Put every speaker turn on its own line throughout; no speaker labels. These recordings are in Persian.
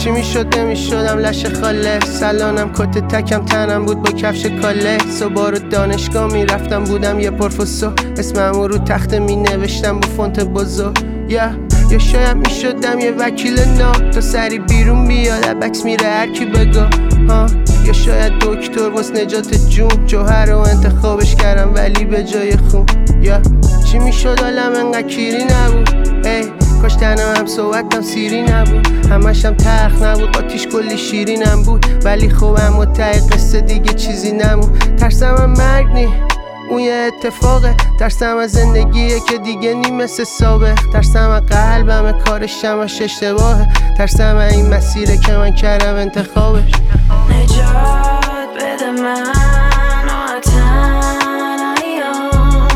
چی میشد نمیشدم لشه خاله، سلانم کت تکم تنم بود با کفش کاله. صبح رو دانشگاه میرفتم بودم یه پروفسور، اسممو رو تخته می نوشتم با فونت بزرگ. یا شاید میشدم یه وکیل ناب تا سری بیرون بیاد عکس میره هرکی بگا یا شاید دکتر واس نجات جون، جوهر رو انتخابش کردم ولی به جای خون. یا چی میشد عالم انقدر کیری نبود، ای کاش تنها هم صحبتم سیری نبود، همشم تلخ نبود آتیش کلی شیرینم بود. ولی خب اما ته قصه دیگه چیزی نمون. ترسم هم مرگ نی اون یه اتفاقه، ترسم از زندگیه که دیگه نی مثل سابق، ترسم از قلبم کارش همش اشتباهه، ترسم از این مسیره که من کردم انتخابش.
نجات بده من و تنهاییام،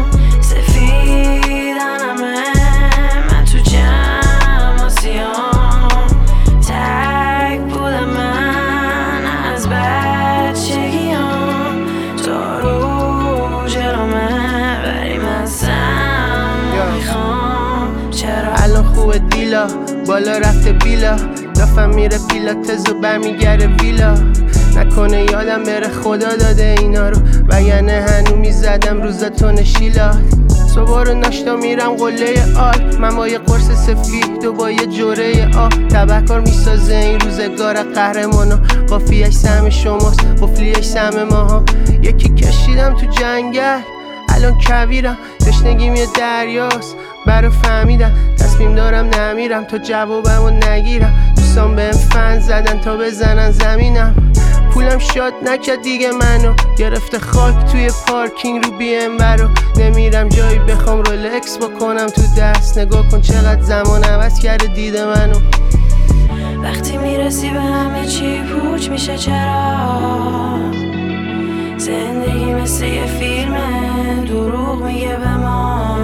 سفیدنمه من تو جمع آسیام، تک بودم من از بچگیام، تا رو جلومه ولی من سم میخوام. چرا
الان خوبه دیلا بالا رفته بیلا، دافم میره پیلاتز و برمیگره ویلا، نکنه یادم بره خدا داده اینا رو، وگرنه هنو میزدم روزتون شیلا. صبح رو ناشتا میرم قله آل، من با یه قرص سفید و با یه جوره آب، تبهکار میسازه این روزگار قهرمانا، قافیه‌اش سهم شماست قفلیش سهم ماها. یکی کشیدم تو جنگل الان کویرم، تشنگیم یه دریاست برا فهمیدم، تصمیم دارم نمیرم تا جوابمو نگیرم، دوستان بهم فن زدن تا بزنن زمینم، پولم شاد نکرد دیگه منو، گرفته خاک توی پارکینگ رو BM نمیرم جایی بخوام رولکس بکنم تو دست، نگاه کن چقدر زمان عوض کرده دید منو.
وقتی میرسی به همه چی پوچ میشه، چرا زندگی مثل یه فیلمه دروغ میگه به ما،